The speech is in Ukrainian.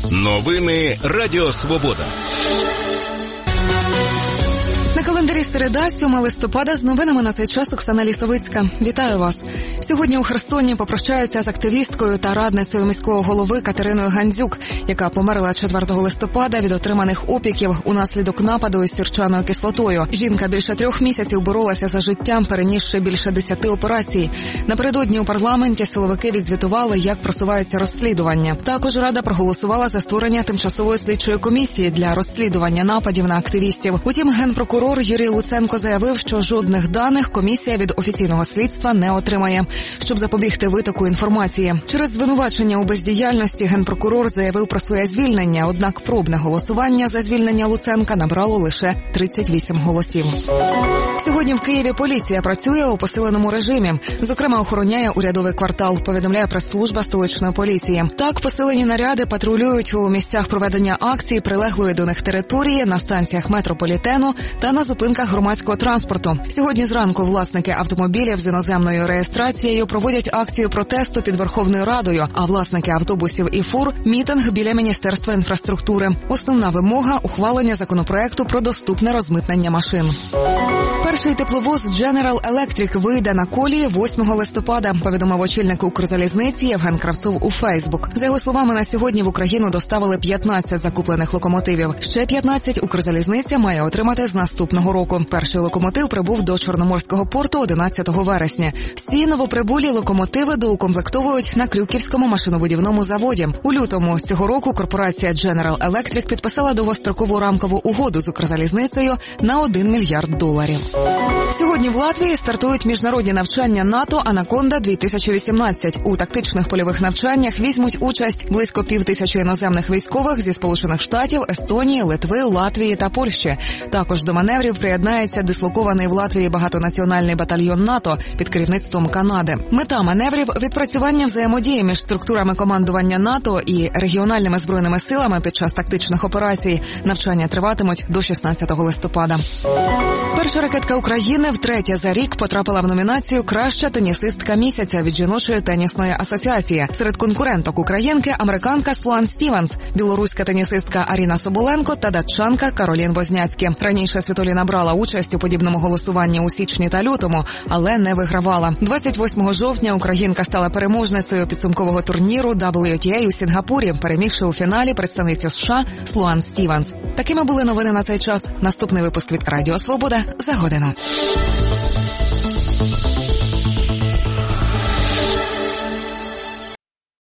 Новини Радіо Свобода. На календарі середа, 7 листопада, з новинами на цей час Оксана Лісовицька. Вітаю вас. Сьогодні у Херсоні попрощаються з активісткою та радницею міського голови Катериною Гандзюк, яка померла 4 листопада від отриманих опіків унаслідок нападу із сірчаною кислотою. Жінка більше 3 місяців боролася за життя, перенісши більше 10 операцій. Напередодні у парламенті силовики відзвітували, як просувається розслідування. Також Рада проголосувала за створення тимчасової слідчої комісії для розслідування нападів на активістів. Утім, генпрокурор Юрій Луценко заявив, що жодних даних комісія від офіційного слідства не отримає, щоб запобігти витоку інформації. Через звинувачення у бездіяльності генпрокурор заявив про своє звільнення, однак пробне голосування за звільнення Луценка набрало лише 38 голосів. Сьогодні в Києві поліція працює у посиленому режимі. Зокрема, охороняє урядовий квартал, повідомляє прес-служба столичної поліції. Так, посилені наряди патрулюють у місцях проведення акцій, прилеглої до них території, на станціях метрополітену та на зупинках громадського транспорту. Сьогодні зранку власники автомобілів з іноземною реєстрацією проводять акцію протесту під Верховною Радою, а власники автобусів і фур – мітинг біля Міністерства інфраструктури. Основна вимога – ухвалення законопроекту про доступне розмитнення машин. Перший тепловоз General Electric вийде на колії 8 листопада, повідомив очільник Укрзалізниці Євген Кравцов у Фейсбук. За його словами, на сьогодні в Україну доставили 15 закуплених локомотивів. Ще 15 Укрзалізниця має отримати з наступного року. Перший локомотив прибув до Чорноморського порту 11 вересня. Всі новоприбулі локомотиви доукомплектовують на Крюківському машинобудівному заводі. У лютому цього року корпорація General Electric підписала довгострокову рамкову угоду з Укрзалізницею на $1 мільярд. Сьогодні в Латвії стартують міжнародні навчання НАТО «Анаконда-2018». У тактичних польових навчаннях візьмуть участь близько 5000 іноземних військових зі Сполучених Штатів, Естонії, Литви, Латвії та Польщі. Також до маневрів приєднається дислокований в Латвії багатонаціональний батальйон НАТО під керівництвом Канади. Мета маневрів – відпрацювання взаємодії між структурами командування НАТО і регіональними збройними силами під час тактичних операцій. Навчання триватимуть до 16 листопада. Перша ракетка України втретє за рік потрапила в номінацію «Краща тенісистка місяця» від жіночої тенісної асоціації. Серед конкуренток українки – американка Слоан Стівенс, білоруська тенісистка Аріна Соболенко та датчанка Каролін Возняцькі. Раніше Світоліна брала участь у подібному голосуванні у січні та лютому, але не вигравала. 28 жовтня українка стала переможницею підсумкового турніру WTA у Сінгапурі, перемігши у фіналі представницю США Слоан Стівенс. Такими були новини на цей час. Наступний випуск від Радіо Свобода за годину.